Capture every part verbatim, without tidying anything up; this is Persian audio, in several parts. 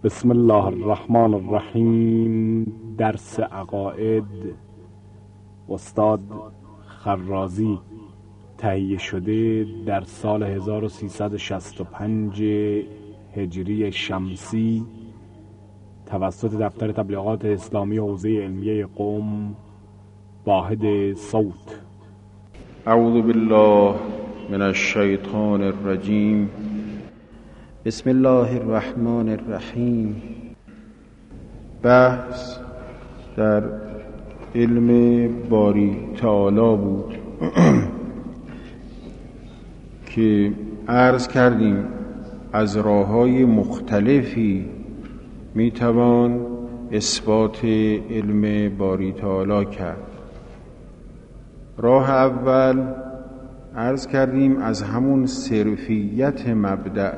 بسم الله الرحمن الرحیم. درس عقاید استاد خرازی تهیه شده در سال هزار و سیصد و شصت و پنج هجری شمسی توسط دفتر تبلیغات اسلامی حوزه علمیه قم واحد صوت. اعوذ بالله من الشیطان الرجیم. بسم الله الرحمن الرحیم. بحث در علم باری تعالی بود که عرض کردیم از راه‌های مختلفی میتوان اثبات علم باری تعالی کرد. راه اول عرض کردیم از همون صرفیت مبدأ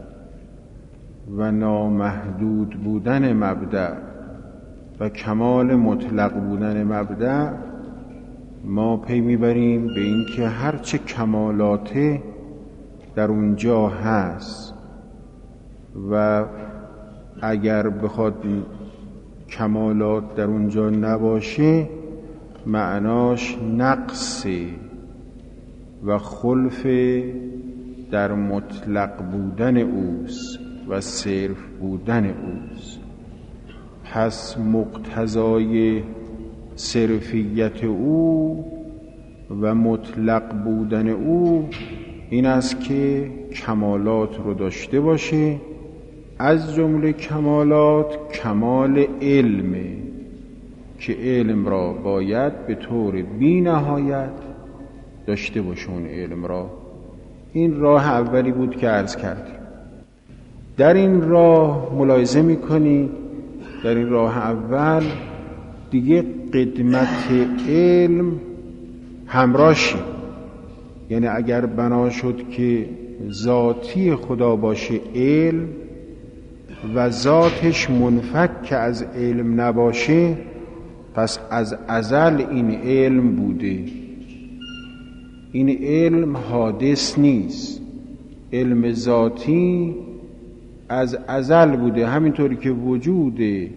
و نامحدود بودن مبدأ و کمال مطلق بودن مبدأ ما پی میبریم به این که هرچه کمالات در اونجا هست و اگر بخواد کمالات در اونجا نباشه معناش نقصه و خلف در مطلق بودن اوست و صرف بودن اوست. پس مقتضای صرفیت او و مطلق بودن او این است که کمالات رو داشته باشه، از جمله کمالات کمال علمه که علم را باید به طور بی نهایت داشته باشه. اون علم را این راه اولی بود که عرض کردیم. در این راه ملاحظه میکنی در این راه اول دیگه قدمت علم همراهی، یعنی اگر بنا شد که ذاتی خدا باشه علم و ذاتش منفک که از علم نباشه پس از ازل این علم بوده. این علم حادث نیست، علم ذاتی از ازل بوده. همینطوری که وجود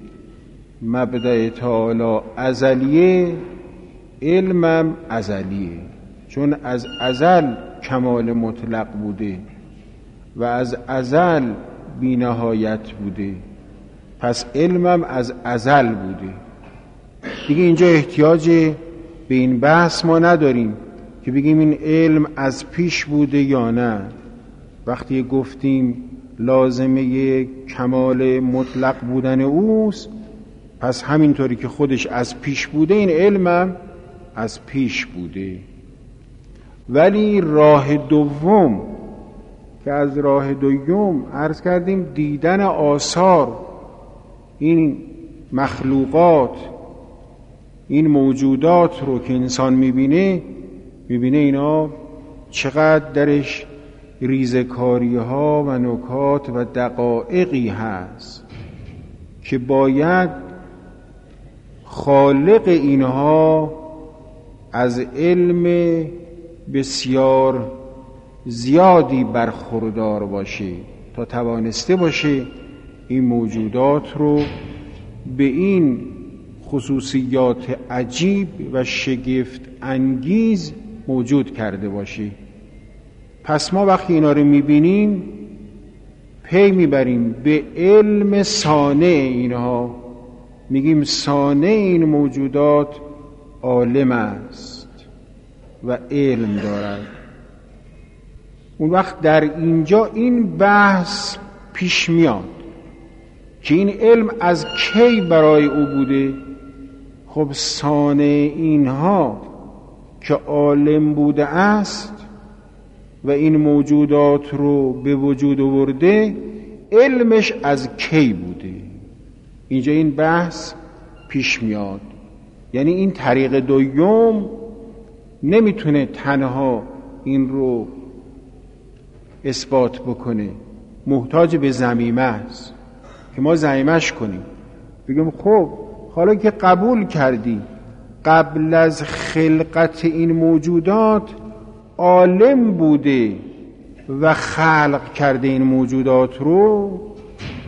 مبدأ تعالی ازلیه، علمم ازلیه، چون از ازل کمال مطلق بوده و از ازل بی نهایت بوده، پس علمم از ازل بوده. دیگه اینجا احتیاج به این بحث ما نداریم که بگیم این علم از پیش بوده یا نه. وقتی گفتیم لازمه کمال مطلق بودن اوست پس همینطوری که خودش از پیش بوده این علمم از پیش بوده. ولی راه دوم که از راه دوم عرض کردیم دیدن آثار این مخلوقات، این موجودات رو که انسان میبینه میبینه اینا چقدر درش ریزکاری ها و نکات و دقایقی هست که باید خالق اینها از علم بسیار زیادی برخوردار باشه تا توانسته باشه این موجودات رو به این خصوصیات عجیب و شگفت انگیز موجود کرده باشه. پس ما وقتی اینا رو میبینیم پی میبریم به علم صانع اینها، میگیم صانع این موجودات عالم است و علم دارد. اون وقت در اینجا این بحث پیش میاد که این علم از کی برای او بوده. خب صانع اینها که عالم بوده است و این موجودات رو به وجود آورده علمش از کی بوده. اینجا این بحث پیش میاد. یعنی این طریق دوم نمیتونه تنها این رو اثبات بکنه، محتاج به ضمیمه است که ما ضمیمش کنیم، بگیم خب حالا که قبول کردی قبل از خلقت این موجودات عالم بوده و خلق کرده این موجودات رو،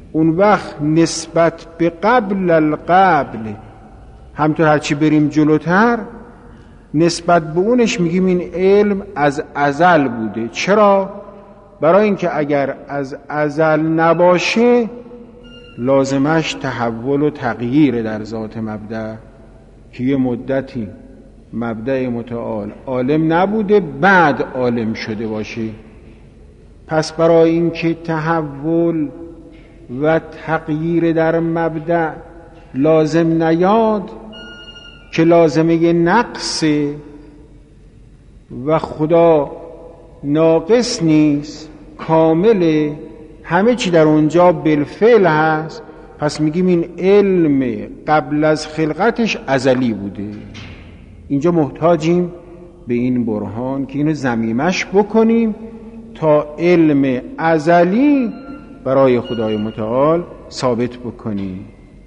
اون وقت نسبت به قبل القبل، همطور هرچی بریم جلوتر نسبت به اونش میگیم این علم از ازل بوده. چرا؟ برای اینکه اگر از ازل نباشه لازمش تحول و تغییر در ذات مبدأ که یه مدتی مبدأ متعال عالم نبوده بعد عالم شده باشه. پس برای اینکه تحول و تغییر در مبدأ لازم نیاد که لازمه نقصه و خدا ناقص نیست، کامله، همه چی در اونجا بالفعل هست، پس میگیم این علم قبل از خلقتش ازلی بوده. اینجا محتاجیم به این برهان که اینو ضمیمش بکنیم تا علم ازلی برای خدای متعال ثابت بکنیم.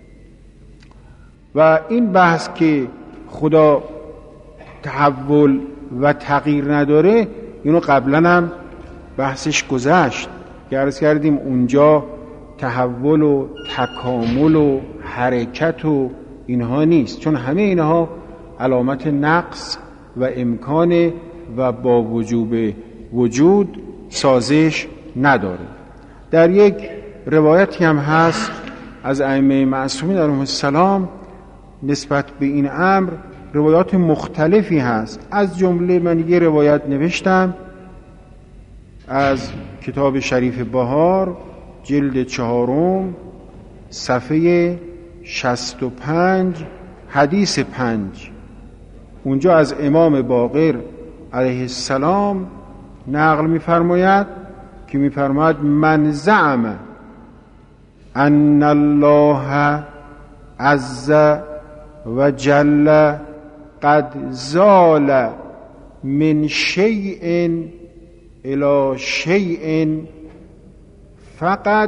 و این بحث که خدا تحول و تغییر نداره اینو قبلا هم بحثش گذشت که عرض کردیم اونجا تحول و تکامل و حرکت و اینها نیست، چون همه اینها علامت نقص و امکان و با وجوب وجود سازش نداره. در یک روایتی هم هست از ائمه معصومین علیهم السلام نسبت به این امر، روایات مختلفی هست. از جمله من یه روایت نوشتم از کتاب شریف بهار جلد چهارم صفحه شصت و پنج حدیث پنج. اونجا از امام باقر علیه السلام نقل می‌فرماید که می‌فرماید من زعم ان الله عز و جل قد زال من شیء الی شیء فقط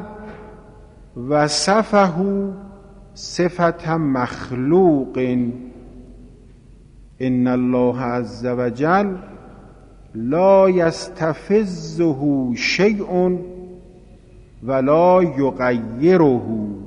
وصفه صفت مخلوق ان الله عز و جل لا یستفزه شیء ولا یغیره.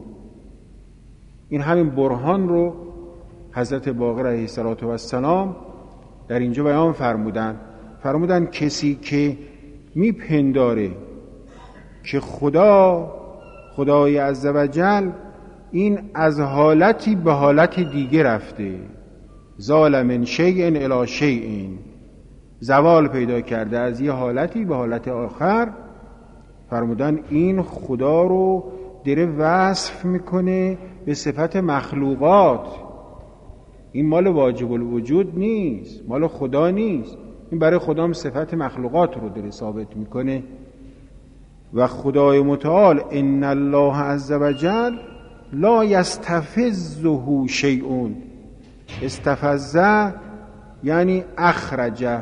این همین برهان رو حضرت باقر علیه السلام در اینجا بیان فرمودن. فرمودن کسی که میپنداره که خدا خدای عزوجل این از حالتی به حالت دیگه رفته، زال من شیء الی شیء، زوال پیدا کرده از یه حالتی به حالت آخر، فرمودن این خدا رو داره وصف میکنه به صفت مخلوقات. این مال واجب الوجود نیست، مال خدا نیست، این برای خدا هم صفت مخلوقات رو داره ثابت میکنه. و خدای متعال ان الله عز و جل لا یستفزه شیء، استفزه یعنی اخرجه،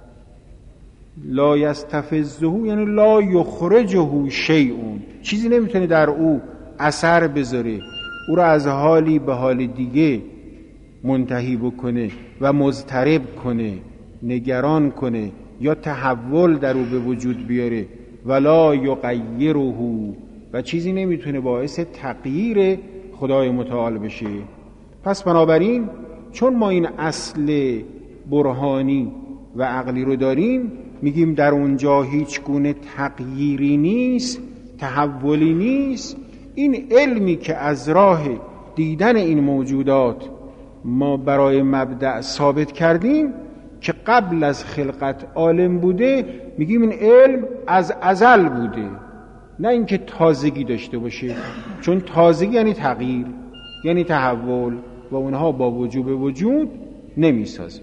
لا یستفزه یعنی لا یخرجه شیء، چیزی نمیتونه در او اثر بذاره، او را از حالی به حال دیگه منتهی بکنه و مضطرب کنه، نگران کنه یا تحول در او به وجود بیاره. ولا یغیره، و چیزی نمیتونه باعث تغییر خدای متعال بشه. پس بنابراین چون ما این اصل برهانی و عقلی رو داریم، میگیم در اونجا هیچ گونه تغییری نیست، تحولی نیست. این علمی که از راه دیدن این موجودات ما برای مبدأ ثابت کردیم که قبل از خلقت عالم بوده، میگیم این علم از ازل بوده، نه اینکه تازگی داشته باشه، چون تازگی یعنی تغییر، یعنی تحول، و اونها با وجوب وجود نمیسازه.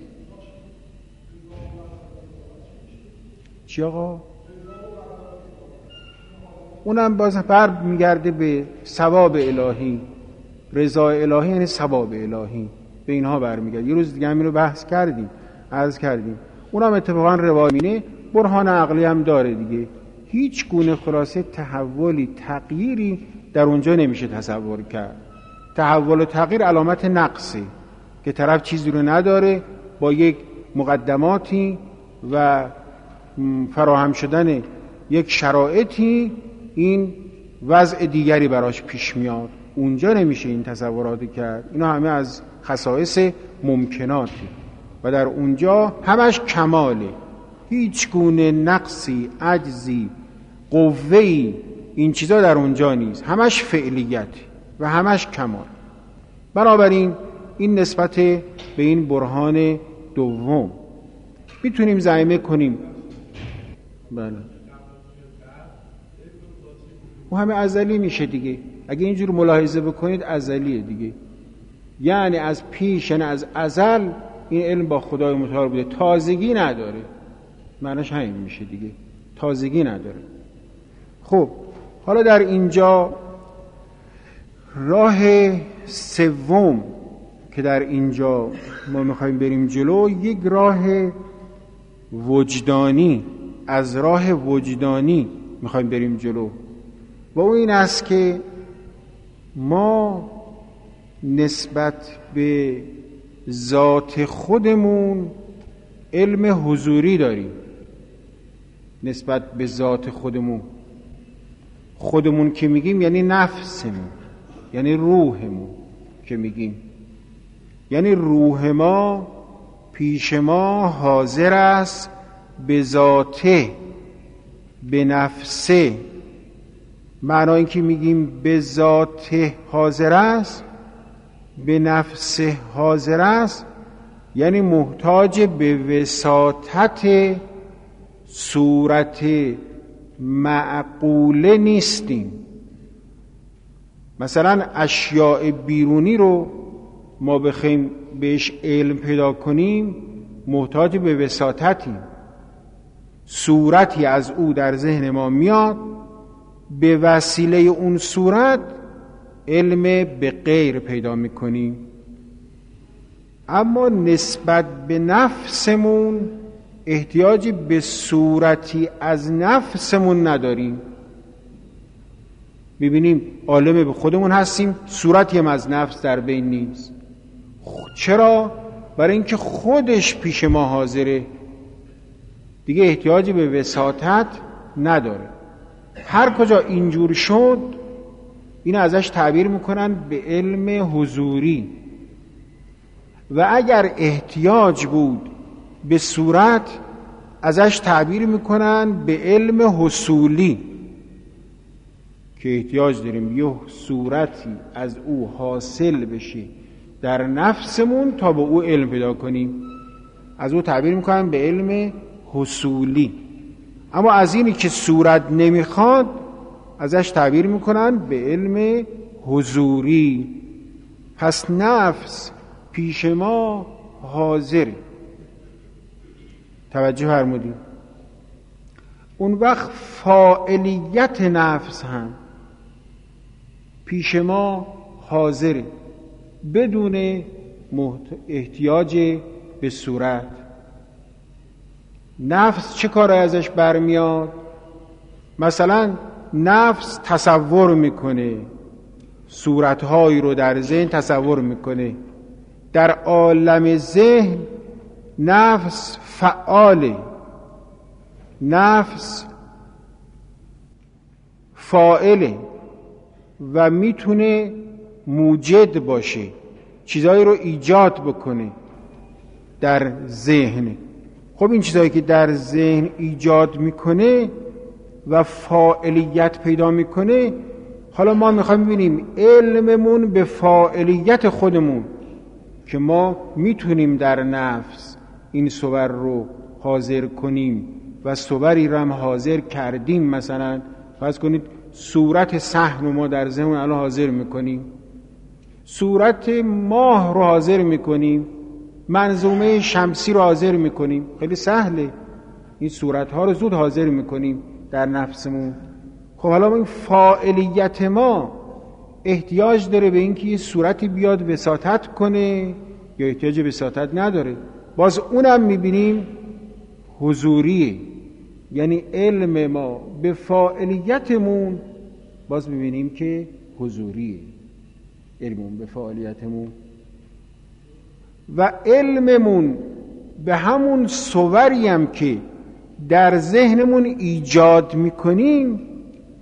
چی آقا؟ اونم باز بر میگرده به ثواب الهی، رضا الهی یعنی ثواب الهی، به اینها برمیگرده. یه روز دیگه همین رو بحث کردیم، عرض کردیم. اونم اتفاقا روایینه برهان عقلی هم داره دیگه. هیچ گونه خلاصه تحولی تغییری در اونجا نمیشه تصور کرد. تحول و تغییر علامت نقصه که طرف چیزی رو نداره، با یک مقدماتی و فراهم شدن یک شرایطی این وضع دیگری براش پیش میاد. اونجا نمیشه این تصوراتی کرد. اینا همه از خصائص ممکناتی و در اونجا همش کماله، هیچ گونه نقصی، عجزی، قوه‌ای این چیزا در اونجا نیست، همش فعلیتی و همش کمال. بنابراین این نسبت به این برهان دوم میتونیم زعیمه کنیم. بله و همه ازلی میشه دیگه. اگه اینجور ملاحظه بکنید ازلیه دیگه، یعنی از پیش، یعنی از ازل این علم با خدای متعال بوده، تازگی نداره. معنیش همین میشه دیگه، تازگی نداره. خب حالا در اینجا راه سوم که در اینجا ما میخوایم بریم جلو، یک راه وجدانی، از راه وجدانی میخوایم بریم جلو و اون این است که ما نسبت به ذات خودمون علم حضوری داریم. نسبت به ذات خودمون، خودمون که میگیم یعنی نفسمون، یعنی روحمون که میگیم، یعنی روح ما پیش ما حاضر است به ذاته، به نفسه. معنی این که میگیم به ذاته حاضر است، به نفسه حاضر است، یعنی محتاج به وساطت صورت معقوله نیستیم. مثلا اشیاء بیرونی رو ما بخوایم بهش علم پیدا کنیم محتاج به وساطتیم. صورتی از او در ذهن ما میاد، به وسیله اون صورت علم به غیر پیدا میکنیم. اما نسبت به نفسمون احتیاجی به صورتی از نفسمون نداریم. میبینیم عالم به خودمون هستیم، صورتی هم از نفس در بین نیست. چرا؟ برای اینکه خودش پیش ما حاضره، دیگه احتیاجی به وساطت نداره. هر کجا اینجور شد این ازش تعبیر میکنن به علم حضوری، و اگر احتیاج بود به صورت ازش تعبیر میکنن به علم حصولی، که احتیاج داریم یه صورتی از او حاصل بشه در نفسمون تا به او علم پیدا کنیم. از او تعبیر میکنن به علم حصولی. اما از اینی که صورت نمیخواد ازش تعبیر میکنن به علم حضوری. پس نفس پیش ما حاضره. توجه فرمودید؟ اون وقت فاعلیت نفس هم پیش ما حاضره بدون احتیاج به صورت. نفس چه کار ازش برمیاد؟ مثلا نفس تصور میکنه، صورتهایی رو در ذهن تصور میکنه. در عالم ذهن نفس فعاله، نفس فاعله و میتونه موجد باشه، چیزایی رو ایجاد بکنه در ذهن. خب این چیزایی که در ذهن ایجاد میکنه و فاعلیت پیدا میکنه، حالا ما میخوایم ببینیم علممون به فاعلیت خودمون که ما میتونیم در نفس این صور رو حاضر کنیم و صوری رو هم حاضر کردیم. مثلا فرض کنید صورت سهم رو ما در ذهن الان حاضر میکنیم، صورت ماه رو حاضر میکنیم، منظومه شمسی رو حاضر میکنیم. خیلی سهله، این صورت ها رو زود حاضر میکنیم در نفسمون. خب حالا این فاعلیت ما احتیاج داره به اینکه یه صورتی بیاد وساطت کنه یا احتیاج به وساطت نداره؟ باز اونم میبینیم حضوریه، یعنی علم ما به فاعلیتمون باز میبینیم که حضوریه، علممون به فاعلیتمون. و علممون به همون صوری هم که در ذهنمون ایجاد میکنیم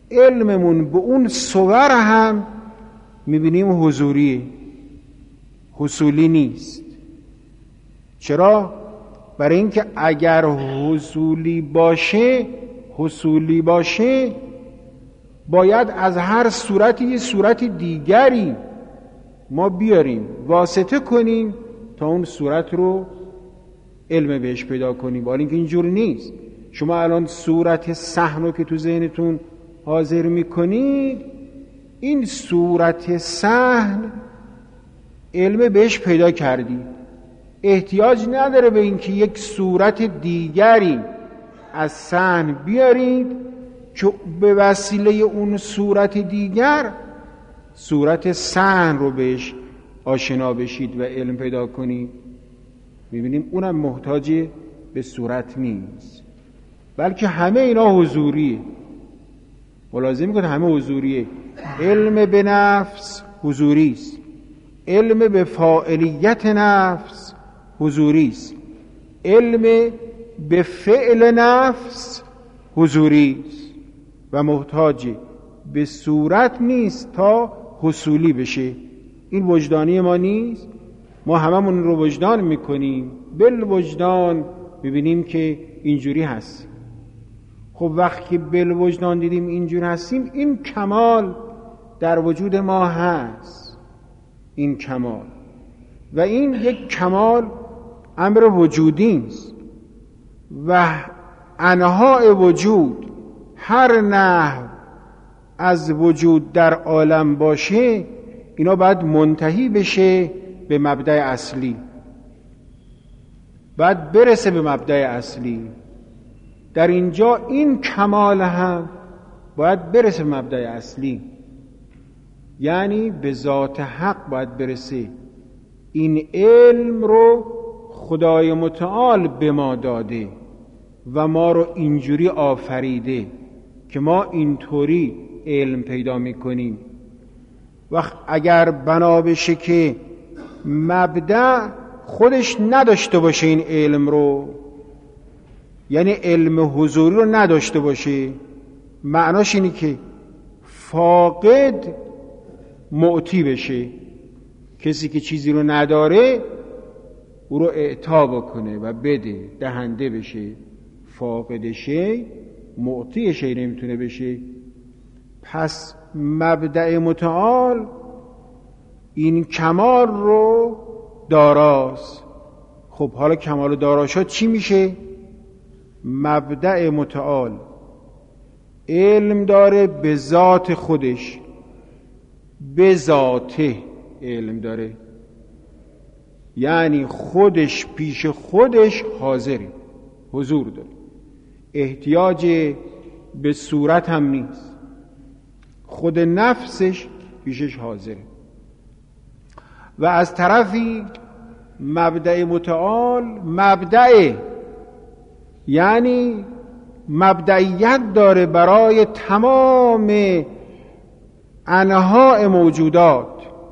علممون به اون صور هم میبینیم حضوریه، حصولی نیست. چرا؟ برای اینکه اگر حصولی باشه حصولی باشه باید از هر صورتی یه صورت دیگری ما بیاریم واسطه کنیم تا اون صورت رو علم بهش پیدا کنیم. ولی اینکه اینجور نیست. شما الان صورت صحن رو که تو ذهنتون حاضر میکنید، این صورت صحن علم بهش پیدا کردید، احتیاج نداره به اینکه یک صورت دیگری از صحن بیارید که به وسیله اون صورت دیگر صورت صحن رو بهش آشنا بشید و علم پیدا کنید. میبینیم اونم محتاج به صورت نیست، بلکه همه اینا حضوریه. ملاحظه میکنید همه حضوریه. علم به نفس حضوری است، علم به فاعلیت نفس حضوری است، علم به فعل نفس حضوری است و محتاج به صورت نیست تا حصولی بشه. این وجدانی ما نیست. ما هممون رو وجدان میکنیم، بل وجدان ببینیم که اینجوری هست. خب وقتی بل وجدان دیدیم اینجوری هستیم، این کمال در وجود ما هست، این کمال. و این یک کمال امر وجودی است و انواع وجود هر نحو از وجود در عالم باشه، اینا باید منتهی بشه به مبدأ اصلی، باید برسه به مبدأ اصلی. در اینجا این کمال هم باید برسه به مبدأ اصلی، یعنی به ذات حق باید برسه. این علم رو خدای متعال به ما داده و ما رو اینجوری آفریده که ما اینطوری علم پیدا میکنیم. وقت اگر بنا بشه که مبدأ خودش نداشته باشه این علم رو، یعنی علم حضوری رو نداشته باشه، معناش اینه که فاقد معطی بشه. کسی که چیزی رو نداره او رو اعطا بکنه و بده، دهنده بشه. فاقد شی معطی شی نمیتونه بشه. پس مبدأ متعال این کمال رو داراست. خب حالا کمال دارا شد چی میشه؟ مبدأ متعال علم داره به ذات خودش، به ذاته علم داره، یعنی خودش پیش خودش حاضره، حضور داره، احتیاج به صورت هم نیست، خود نفسش پیشش حاضره. و از طرفی مبدأ متعال مبدأ، یعنی مبدئیت داره برای تمام انواع موجودات.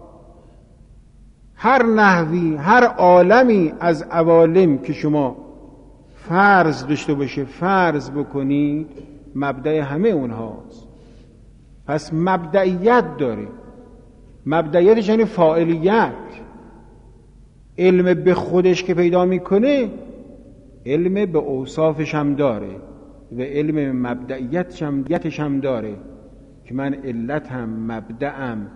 هر نحوی، هر عالمی از عوالم که شما فرض داشته باشه، فرض بکنید، مبدأ همه اونهاست. پس مبدئیت داره. مبدئیتش یعنی فاعلیت. علم به خودش که پیدا میکنه، علم به اوصافش هم داره و علم مبدئیتش هم داره که من علتم، مبدأم.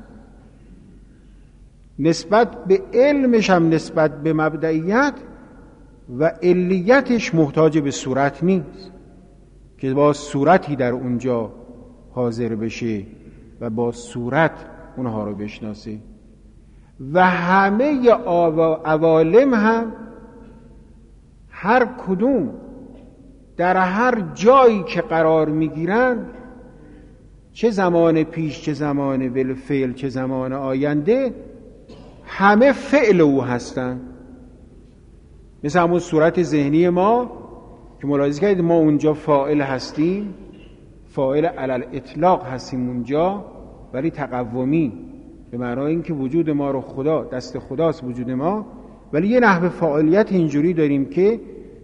نسبت به علمش هم نسبت به مبدئیت و علیتش محتاج به صورت نیست که با صورتی در اونجا حاضر بشه و با صورت اونها رو بشناسه. و همه عوالم هم هر کدوم در هر جایی که قرار میگیرن، چه زمان پیش، چه زمان بالفعل، چه زمان آینده، همه فعل او هستن. مثل همون صورت ذهنی ما که ملاحظه کردید ما اونجا فاعل هستیم، فاعل علل اطلاق هستیم اونجا، ولی تقومی، به معنای اینکه وجود ما رو خدا، دست خداست وجود ما، ولی یه نحو فاعلیت اینجوری داریم که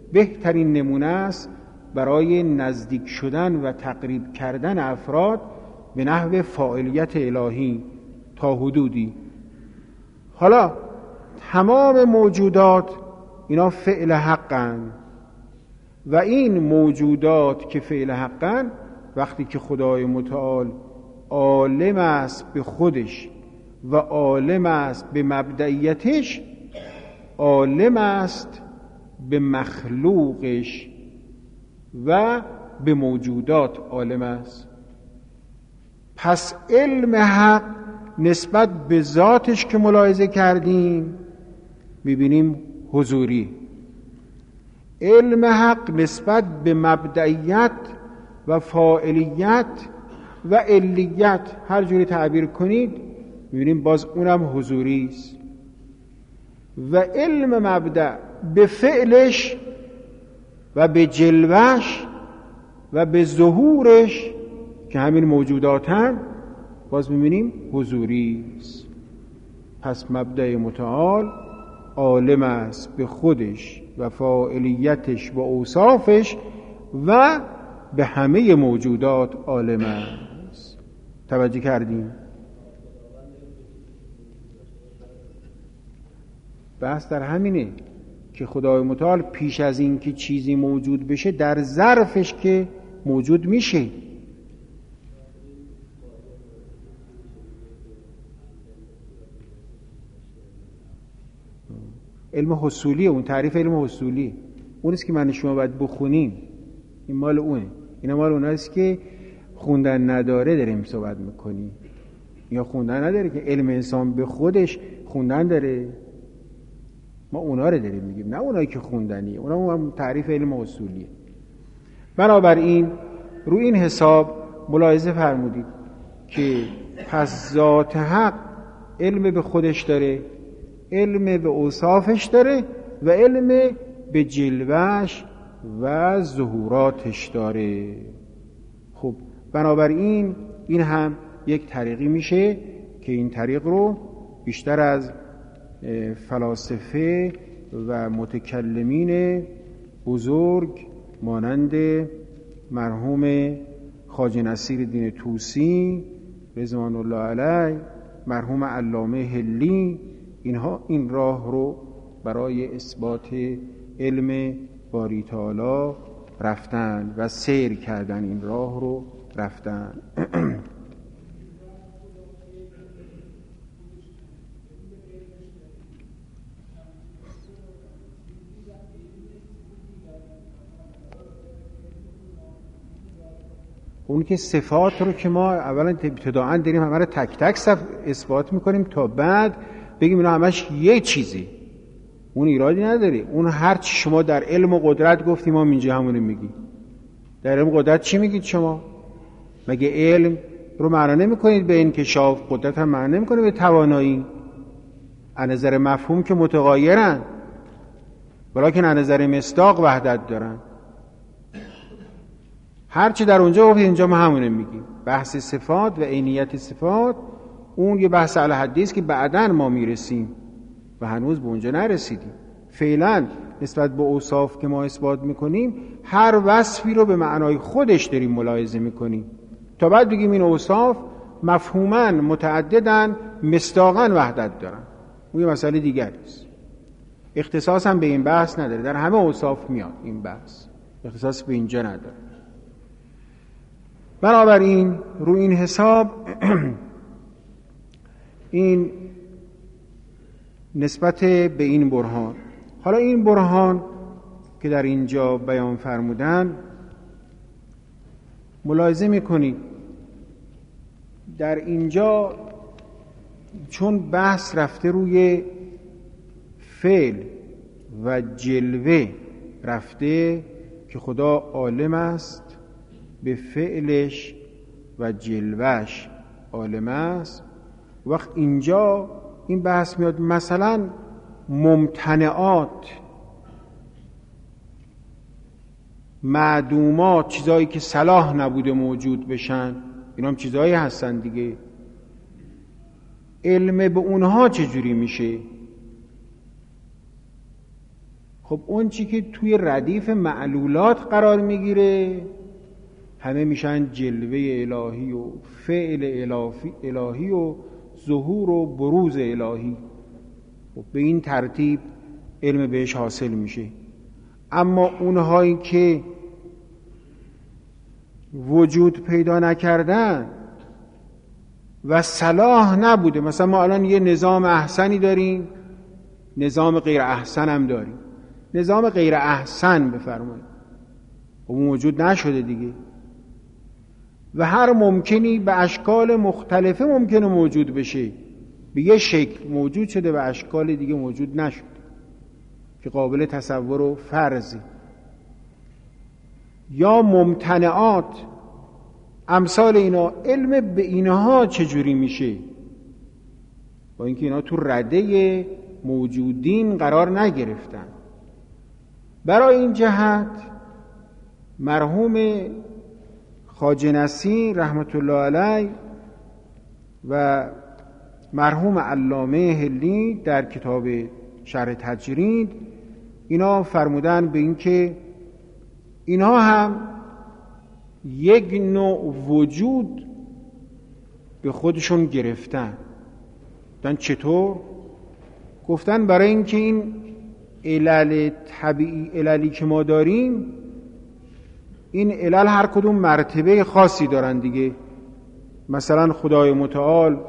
بهترین نمونه است برای نزدیک شدن و تقریب کردن افراد به نحو فاعلیت الهی تا حدودی. حالا تمام موجودات اینا فعل حقن و این موجودات که فعل حقن وقتی که خدای متعال عالم است به خودش و عالم است به مبدئیتش، عالم است به مخلوقش و به موجودات عالم است. پس علم حق نسبت به ذاتش که ملاحظه کردیم میبینیم حضوری. علم حق نسبت به مبدئیت و فاعلیت و علیت هر جوری تعبیر کنید میبینیم باز اونم حضوری است. و علم مبدأ به فعلش و به جلوش و به ظهورش که همین موجودات هم باز میبینیم حضوری است. پس مبدأ متعال عالم است به خودش و فاعلیتش و اوصافش و به همه موجودات عالم است. توجه کردیم؟ بحث در همینه که خدای متعال پیش از این که چیزی موجود بشه در ظرفش که موجود میشه. علم حصولیه، اون تعریف علم حصولی اونیست که من شما باید بخونیم. این مال اونه، این مال اوناست که خوندن نداره داریم صحبت میکنیم، یا خوندن نداره که علم انسان به خودش خوندن داره. ما اونا رو داریم میگیم، نه اونایی که خوندنیه، اونا هم تعریف علم اصولیه. بنابراین رو این حساب ملاحظه فرمودید که پس ذات حق علم به خودش داره، علم به اوصافش داره و علم به جلوش و ظهوراتش داره. خب بنابراین این هم یک طریقی میشه که این طریق رو بیشتر از فلاسفه و متکلمین بزرگ مانند مرحوم خواجه نصیرالدین طوسی رضوان الله علیه، مرحوم علامه حلی، اینها این راه رو برای اثبات علم باری تعالی رفتن و سیر کردن، این راه رو رفتن. اون که صفات رو که ما اولا ابتداعا داریم همه رو تک تک صف اثبات میکنیم تا بعد بگیم اینا همش یه چیزی، اون ایرادی نداره. اون هر چی شما در علم و قدرت گفتیم ما اینجا همونه میگیم. در علم و قدرت چی میگید شما؟ مگه علم رو معنا نمیکنید به انکشاف، قدرت هم معنا نمیکنه به توانایی. از نظر مفهوم که متغایرن، ولیکن از نظر مصداق وحدت دارن. هر چی در اونجا گفتید اینجا ما همونه میگیم. بحث صفات و عینیت صفات اون یه بحث اهل حدیث که بعداً ما میرسیم و هنوز به اونجا نرسیدیم. فعلا نسبت به اوصاف که ما اثبات میکنیم هر وصفی رو به معنای خودش داریم ملاحظه میکنیم تا بعد بگیم این اوصاف مفهوماً متعددن، مصداقاً وحدت دارن. اون یه مسئله دیگر است. اختصاص هم به این بحث نداره، در همه اوصاف میاد این بحث، اختصاص به اینجا نداره. بنابراین رو این حساب این نسبت به این برهان. حالا این برهان که در اینجا بیان فرمودن ملاحظه میکنید در اینجا چون بحث رفته روی فعل و جلوه رفته که خدا عالم است به فعلش و جلوش عالم است، وقت اینجا این بحث میاد مثلا ممتنعات، معدومات، چیزایی که صلاح نبوده موجود بشن، اینا هم چیزایی هستن دیگه. علم به اونها چجوری میشه؟ خب اون چی که توی ردیف معلولات قرار میگیره همه میشن جلوه الهی و فعل الهی و ظهور و بروز الهی. و به این ترتیب علم بهش حاصل میشه. اما اونهایی که وجود پیدا نکردن و صلاح نبوده، مثلا ما الان یه نظام احسنی داریم، نظام غیر احسن هم داریم. نظام غیر احسن بفرمایید اون وجود نشده دیگه و هر ممکنی به اشکال مختلفه ممکنه موجود بشه. به یه شکل موجود شده و اشکال دیگه موجود نشده که قابل تصور و فرضی. یا ممتنعات امثال اینا. علم به اینها چجوری میشه؟ با اینکه اینا تو رده موجودین قرار نگرفتن. برای این جهت مرحوم خواجه نصیر رحمت الله علیه و مرحوم علامه حلی در کتاب شرح تجرید اینا فرمودن به این که اینها هم یک نوع وجود به خودشون گرفتن. دن چطور؟ گفتن برای اینکه این علل طبیعی عللی که ما داریم، این علل هر کدوم مرتبه خاصی دارن دیگه. مثلا خدای متعال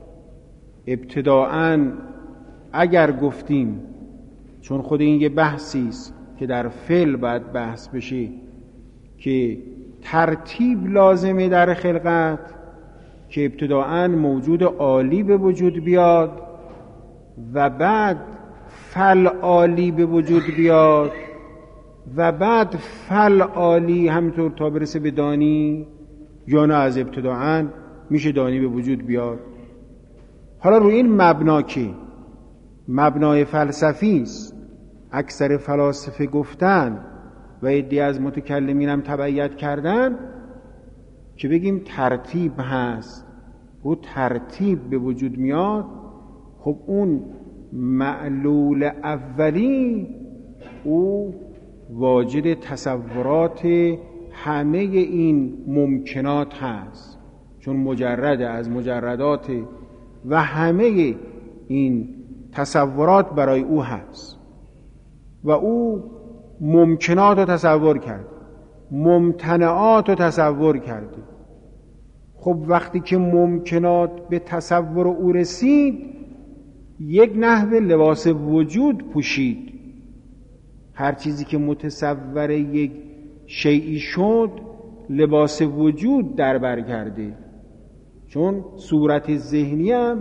ابتداعاً اگر گفتیم، چون خود این یه بحثی است که در فعل باید بحث بشه، که ترتیب لازمه در خلقت که ابتداعاً موجود عالی به وجود بیاد و بعد فل عالی به وجود بیاد و بعد فل عالی همینطور تا برسه به دانی، یا نه از ابتداعاً میشه دانی به وجود بیاد. حالا روی این مبنا که مبنای فلسفی است، اکثر فلاسفه گفتن و عده‌ای از متکلمین هم تبعیت کردن که بگیم ترتیب هست، و ترتیب به وجود میاد. خب اون معلول اولی او واجد تصورات همه این ممکنات هست، چون مجرد از مجردات و همه این تصورات برای او هست و او ممکنات رو تصور کرده، ممتنعات رو تصور کرده. خب وقتی که ممکنات به تصور او رسید، یک نحو لباس وجود پوشید. هر چیزی که متصور یک شیئی شد لباس وجود در بر کرده، چون صورت ذهنی هم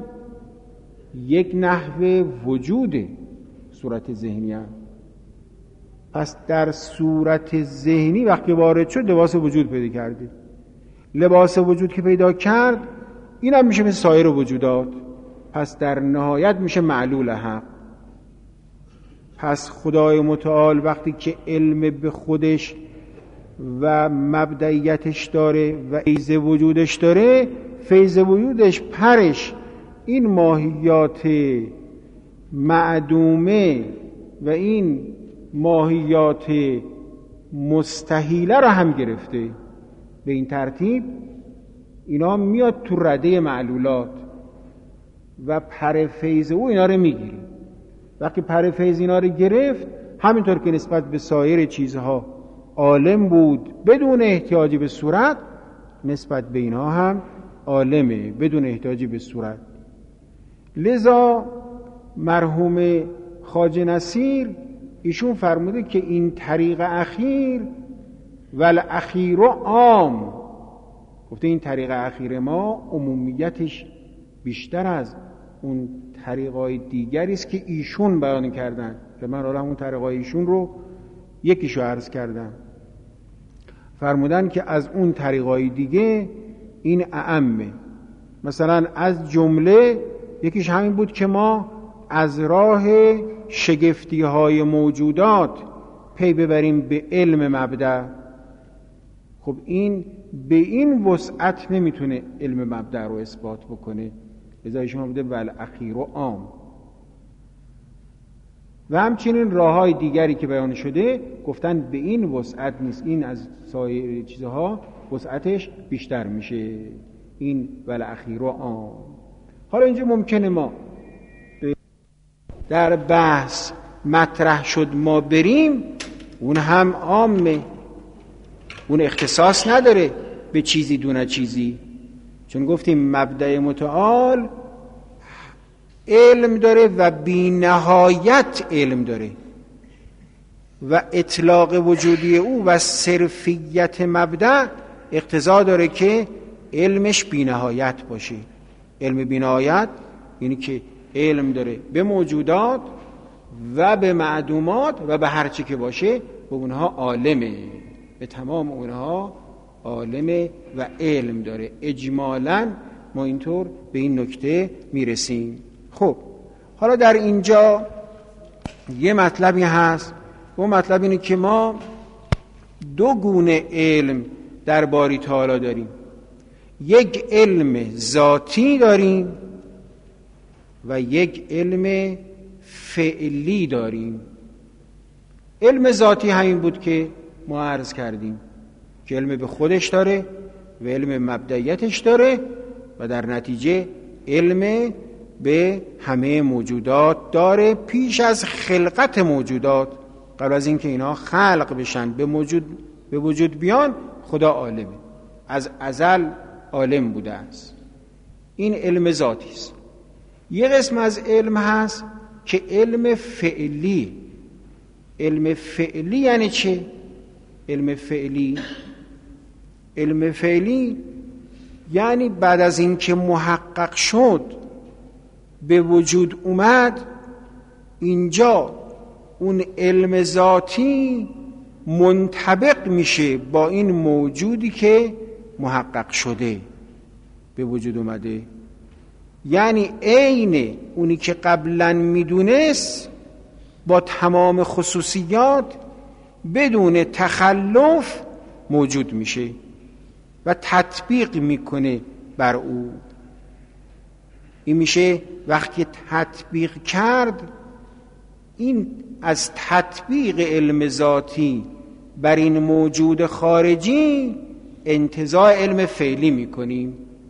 یک نحو وجوده. صورت ذهنی هم پس در صورت ذهنی وقتی وارد شد لباس وجود پیدا کرده. لباس وجود که پیدا کرد این هم میشه مثل سایر وجودات، پس در نهایت میشه معلول حق. پس خدای متعال وقتی که علم به خودش و مبدئیتش داره و فیض وجودش داره، فیض وجودش پرش این ماهیات معدومه و این ماهیات مستحیله رو هم گرفته. به این ترتیب اینا میاد تو رده معلولات و پر فیض او اینا رو میگیره. وقتی پر فیض اینا رو گرفت، همینطور که نسبت به سایر چیزها عالم بود بدون احتیاجی به صورت، نسبت به اینا هم عالمه بدون احتیاجی به صورت. لذا مرحوم خواجه نصیر ایشون فرموده که این طریق اخیر والاخیر عام، گفته این طریق اخیر ما عمومیتش بیشتر از اون طریقای دیگری است که ایشون بیان کردن، که من حالا اون طریقای ایشون رو یکیشو عرض کردم. فرمودن که از اون طریقای دیگه این اعمه. مثلا از جمله یکیش همین بود که ما از راه شگفتی های موجودات پی ببریم به علم مبدأ. خب این به این وسعت نمیتونه علم مبدأ رو اثبات بکنه، لذا ایشون بوده والاخیر و عام. و همچنین راههای دیگری که بیان شده گفتن به این وسعت نیست، این از سایر چیزها وسعتش بیشتر میشه. این والاخیر و عام. حالا اینجا ممکنه ما در بحث مطرح شد ما بریم، اون هم عامه، اون اختصاص نداره به چیزی دونه چیزی، چون گفتیم مبدأ متعال علم داره و بی نهایت علم داره و اطلاق وجودی او و صرفیت مبدأ اقتضا داره که علمش بی نهایت باشه. علم بی نهایت یعنی که علم داره به موجودات و به معدومات و به هر چی که باشه، به اونها عالمه، به تمام اونها عالمه و علم داره. اجمالاً ما اینطور به این نکته میرسیم. خب حالا در اینجا یه مطلبی هست، اون مطلب اینه که ما دو گونه علم در باری تعالی داریم. یک علم ذاتی داریم و یک علم فعلی داریم. علم ذاتی همین بود که ما عرض کردیم که علم به خودش داره و علم مبدئیتش داره و در نتیجه علم به همه موجودات داره. پیش از خلقت موجودات، قبل از اینکه اینا خلق بشن به موجود به وجود بیان، خدا عالمه، از ازل عالم بوده است. این علم ذاتی است. یه قسم از علم هست که علم فعلی. علم فعلی یعنی چه؟ علم فعلی علم فعلی یعنی بعد از اینکه محقق شد به وجود اومد، اینجا اون علم ذاتی منطبق میشه با این موجودی که محقق شده به وجود اومده. یعنی عین اونی که قبلا میدونست با تمام خصوصیات بدون تخلف موجود میشه و تطبیق میکنه بر او. این میشه وقتی تطبیق کرد، این از تطبیق علم ذاتی بر این موجود خارجی انتزاع علم فعلی میکنیم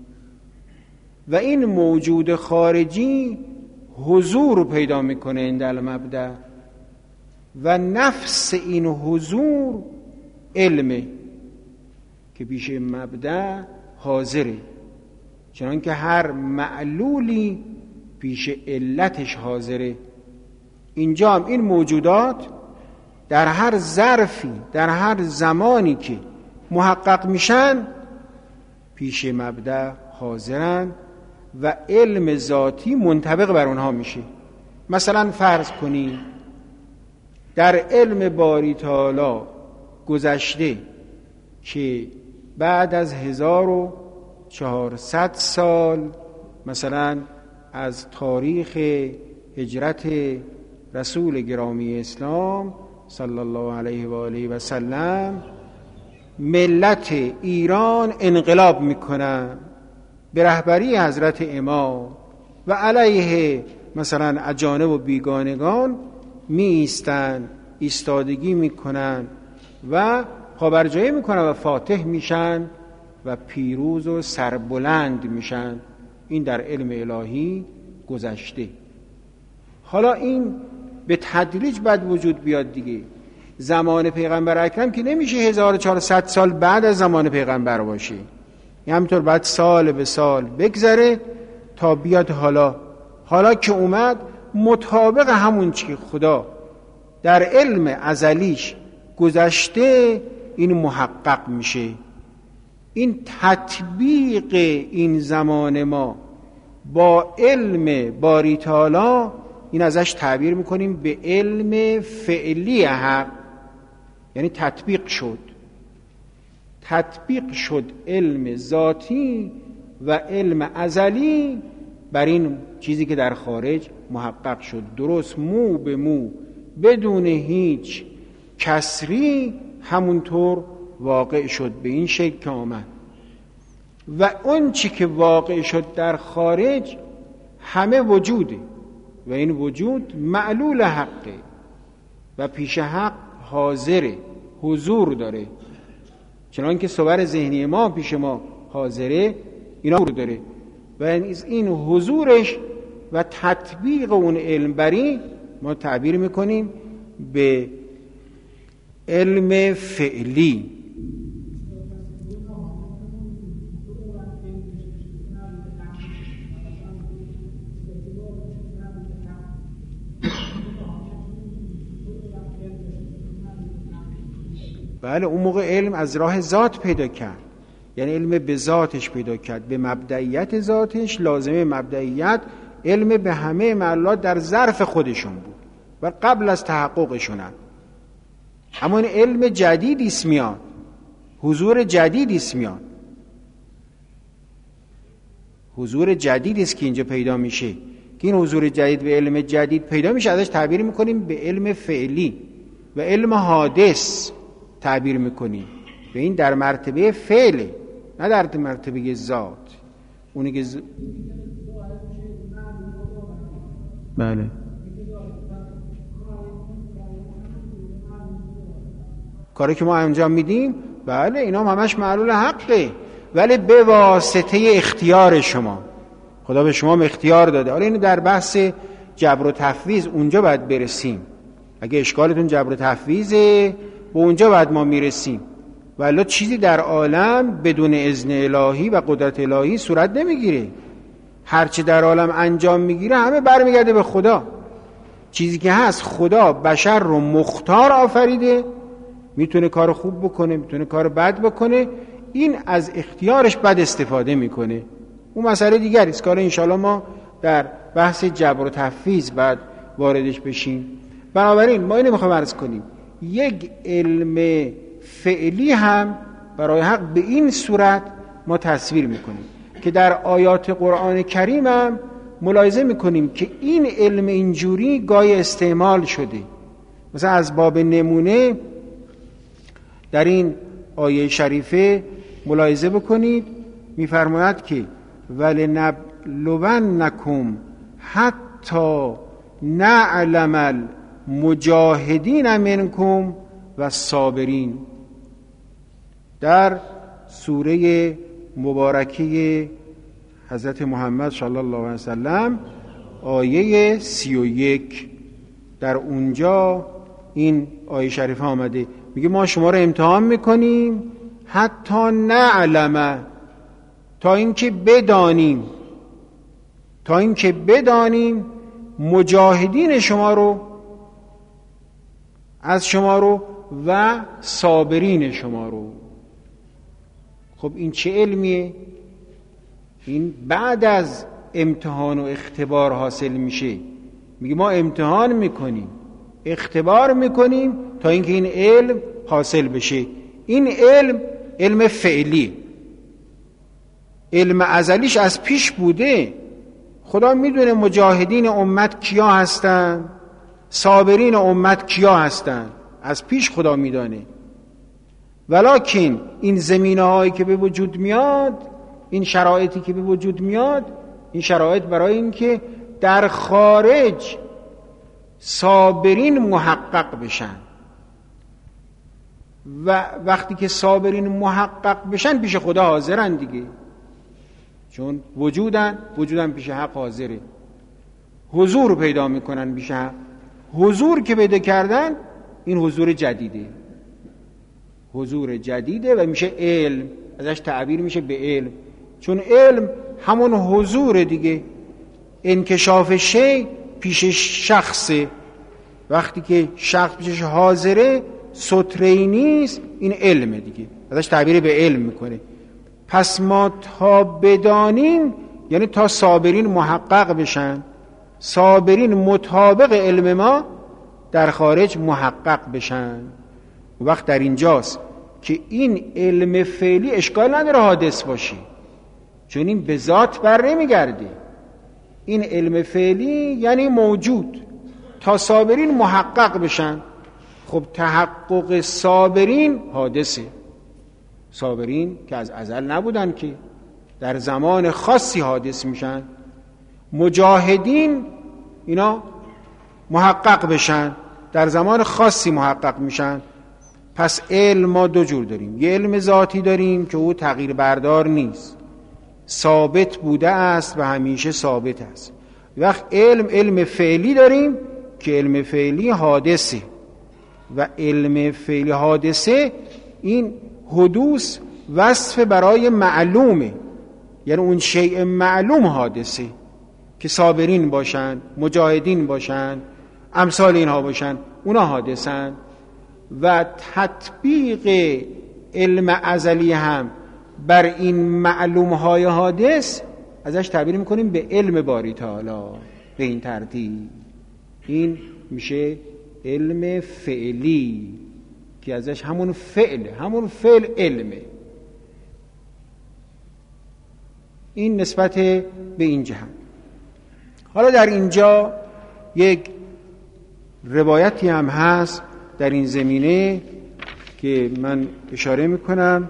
و این موجود خارجی حضور پیدا میکنه عند المبدأ و نفس این حضور علمه که پیش مبدأ حاضره، چنان که هر معلولی پیش علتش حاضره. اینجا هم این موجودات در هر ظرفی، در هر زمانی که محقق میشن پیش مبدأ حاضرن و علم ذاتی منطبق بر اونها میشه. مثلا فرض کنید در علم باری تعالی گذشته که بعد از هزار و چهارصد سال مثلا از تاریخ هجرت رسول گرامی اسلام صلی الله علیه و آله و سلم، ملت ایران انقلاب میکنن به رهبری حضرت امام و علیه مثلا اجانب و بیگانگان می ایستن، ایستادگی میکنن و پابرجایی میکنن و فاتح میشن و پیروز و سربلند میشن. این در علم الهی گذشته. حالا این به تدریج بعد وجود بیاد دیگه. زمان پیغمبر اکرم که نمیشه هزار و چهارصد سال بعد از زمان پیغمبر باشه، همینطور بعد سال به سال بگذره تا بیاد حالا حالا که اومد مطابق همون چی که خدا در علم ازلیش گذشته این محقق میشه. این تطبیق این زمان ما با علم باری تعالی، این ازش تعبیر میکنیم به علم فعلی حق، یعنی تطبیق شد تطبیق شد علم ذاتی و علم ازلی بر این چیزی که در خارج محقق شد، درست مو به مو بدون هیچ کسری همونطور واقع شد به این شکل که آمد. و اون چی که واقع شد در خارج همه وجوده و این وجود معلول حقه و پیش حق حاضره، حضور داره، چنان که صور ذهنی ما پیش ما حاضره اینا رو داره و این حضورش و تطبیق اون علم بری ما تعبیر میکنیم به علم فعلی. بله اون موقع علم از راه ذات پیدا کرد، یعنی علم به ذاتش پیدا کرد، به مبدئیت ذاتش. لازمه مبدئیت علم به همه معلولات در ظرف خودشون بود و قبل از تحققشون هم. اما این علم جدیدی است میاد، حضور جدیدی است میاد، حضور جدیدی است که اینجا پیدا میشه که این حضور جدید به علم جدید پیدا میشه ازش تعبیر میکنیم به علم فعلی و علم حادث تعبیر میکنیم به این در مرتبه فعله نه در مرتبه ذات. اونی که ز... بله کاری که ما انجام میدیم بله اینا هم همش معلول حقه، ولی به واسطه اختیار شما. خدا به شما اختیار داده. حالا اینو در بحث جبر و تفویض اونجا باید برسیم. اگه اشکالتون جبر و تفویضه به اونجا باید ما میرسیم. ولی چیزی در عالم بدون اذن الهی و قدرت الهی صورت نمیگیره. هرچی در عالم انجام میگیره همه برمیگرده به خدا. چیزی که هست خدا بشر رو مختار آفریده، میتونه کار خوب بکنه میتونه کار بد بکنه، این از اختیارش بد استفاده میکنه. اون مسئله دیگری است که حالا انشاءالله ما در بحث جبر و تفویض بعد واردش بشیم. بنابراین ما اینو میخوایم عرض کنیم یک علم فعلی هم برای حق به این صورت ما تصویر میکنیم که در آیات قرآن کریم هم ملاحظه میکنیم که این علم اینجوری گاهی استعمال شده. مثلا از باب نمونه در این آیه شریفه ملاحظه بکنید میفرماید که ولنبلونکم حتی نعلم المجاهدین منکم و الصابرین. در سوره مبارکه حضرت محمد صلی الله علیه وسلم آیه سی و یک در اونجا این آیه شریفه آمده میگه ما شما رو امتحان میکنیم حتی نعلم، تا اینکه بدانیم تا اینکه بدانیم مجاهدین شما رو از شما رو و صابرین شما رو. خب این چه علمیه؟ این بعد از امتحان و اختبار حاصل میشه. میگه ما امتحان میکنیم اختبار میکنیم تا اینکه این علم حاصل بشه. این علم علم فعلی، علم ازلیش از پیش بوده. خدا میدونه مجاهدین امت کیا هستن، صابرین امت کیا هستن، از پیش خدا میدانه. ولکن این زمینه هایی که به وجود میاد، این شرایطی که به وجود میاد، این شرایط برای این که در خارج صابرین محقق بشن و وقتی که صابرین محقق بشن پیش خدا حاضرن دیگه، چون وجودن وجودن پیش حق حاضره، حضور پیدا میکنن پیش حق. حضور که پیدا کردن این حضور جدیده، حضور جدیده و میشه علم، ازش تعبیر میشه به علم، چون علم همون حضور دیگه. انکشاف شی پیش شخصه، وقتی که شخص پیشش حاضره ستره‌ای نیست، این علمه دیگه، ازش تعبیر به علم میکنه. پس ما تا بدانیم یعنی تا صابرین محقق بشن، صابرین مطابق علم ما در خارج محقق بشن. وقت در اینجاست که این علم فعلی اشکال نداره حادث باشه، چون این به ذات بر نمیگرده. این علم فعلی یعنی موجود تا صابرین محقق بشن. خب تحقق صابرین حادثه. صابرین که از ازل نبودن که در زمان خاصی حادث میشن. مجاهدین اینا محقق بشن در زمان خاصی محقق میشن. پس علم ما دو جور داریم، یه علم ذاتی داریم که او تغییر بردار نیست، ثابت بوده است و همیشه ثابت است. وقت علم علم فعلی داریم که علم فعلی حادثه و علم فعلی حادثه این حدوث وصف برای معلومه، یعنی اون شیء معلوم حادثه که صابرین باشن، مجاهدین باشن، امثال اینها باشن، اونا حادثن. و تطبیق علم ازلی هم بر این معلوم های حادث ازش تعبیر میکنیم به علم باری تعالی. به این ترتیب این میشه علم فعلی که ازش همون فعل همون فعل علمه. این نسبت به این جهت. حالا در اینجا یک روایتی هم هست در این زمینه که من اشاره میکنم.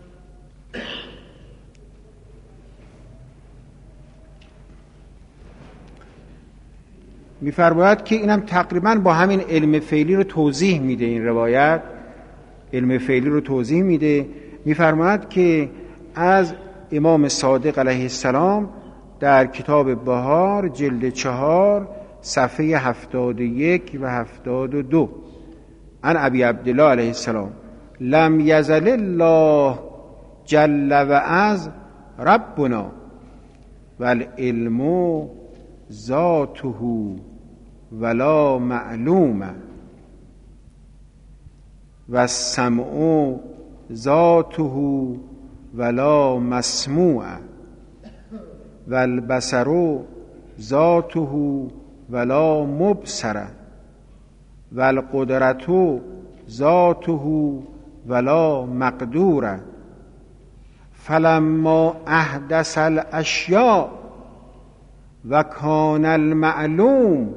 میفرماید که اینم تقریبا با همین علم فعلی رو توضیح میده. این روایت علم فعلی رو توضیح میده. میفرماید که از امام صادق علیه السلام در کتاب بهار جلد چهار صفحه هفتاد و یک و هفتاد و دو عن ابی عبدالله علیه السلام لم یزل الله جل و عز ربنا والعلم ذاته ولا معلوم والسمع ذاته ولا مسموع والبصر ذاته ولا مبصر والقدرة ذاته ولا مقدور فلما احدث الاشیاء و کان المعلوم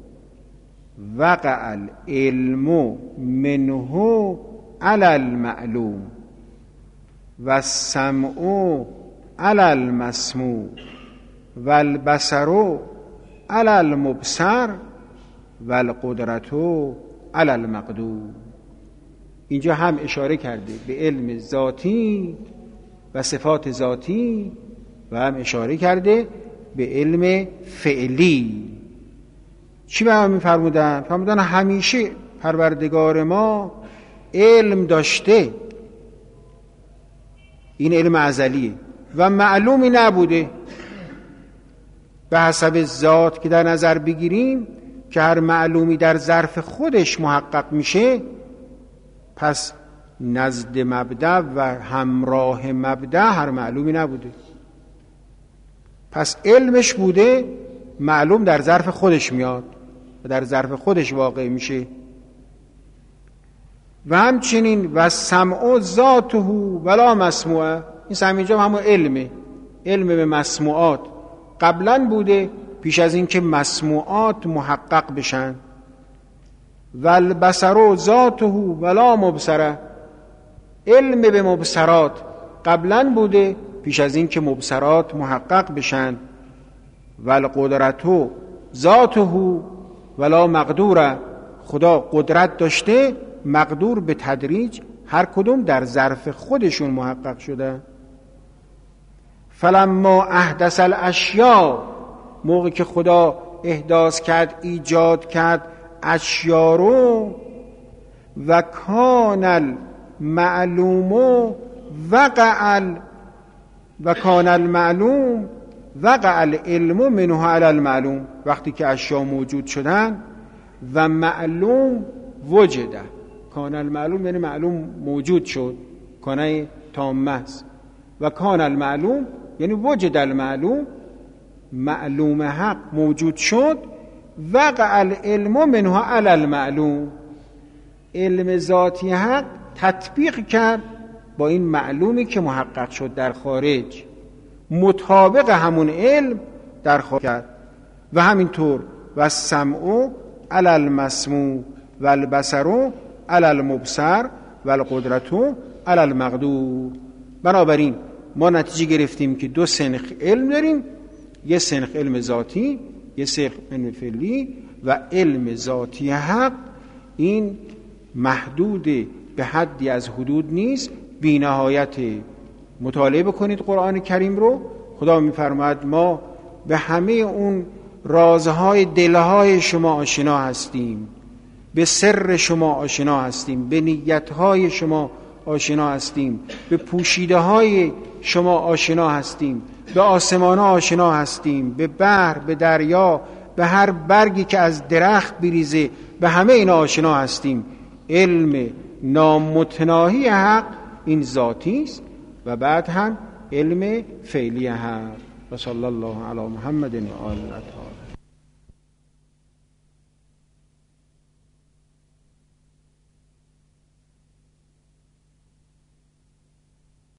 وقع العلم منه علی المعلوم و السمع علی المسموع و البصر علی المبصر و القدرة علی المقدور. اینجا هم اشاره کرده به علم ذاتی و صفات ذاتی و هم اشاره کرده به علم فعلی. چی به هم فرمودن؟ فرمودن همیشه پروردگار ما علم داشته، این علم ازلیه و معلومی نبوده. به حسب ذات که در نظر بگیریم که هر معلومی در ظرف خودش محقق میشه، پس نزد مبدأ و همراه مبدأ هر معلومی نبوده. پس علمش بوده، معلوم در ظرف خودش میاد و در ظرف خودش واقع میشه. و همچنین و سمع ذاته ولا مسموع، این سمع اینجا همون علمه، علم به مسموعات قبلا بوده پیش از این که مسموعات محقق بشن. و البصر ذاته ولا مبصر، علم به مبصرات قبلا بوده پیش از این که مبصرات محقق بشن. و القدرة ذاته ولا مقدور، خدا قدرت داشته، مقدور به تدریج هر کدوم در ظرف خودشون محقق شده. فلما احدث الاشیاء، موقع که خدا احداث کرد، ایجاد کرد اشیا رو، و کان المعلوم وقع و کان المعلوم وقع العلم منه علی المعلوم، وقتی که اشیا موجود شدن و معلوم وجده. کان المعلوم یعنی معلوم موجود شد، کانه تامه است. و کان المعلوم یعنی وجد المعلوم، معلوم حق موجود شد. وقع العلم منه علی المعلوم، علم ذاتی حق تطبیق کرد با این معلومی که محقق شد در خارج، مطابق همون علم در خارج کرد. و همینطور و السمع علی المسموع و البصر علی المبصر و القدرة علی المقدور. بنابراین ما نتیجه گرفتیم که دو سنخ علم داریم، یه سنخ علم ذاتی، یه سنخ علم فعلی. و علم ذاتی حق این محدود به حدی از حدود نیست، بی نهایت. مطالعه بکنید قرآن کریم رو. خدا میفرماید ما به همه اون رازهای دلهای شما آشنا هستیم، به سر شما آشنا هستیم، به نیتهای شما آشنا هستیم، به پوشیده های شما آشنا هستیم، به آسمان آشنا هستیم، به بحر، به دریا، به هر برگی که از درخت بریزه، به همه اینا آشنا هستیم. علم نامتناهی حق این ذاتی است و بعد هم علم فعلی حق. و صلی الله علی محمد و آله.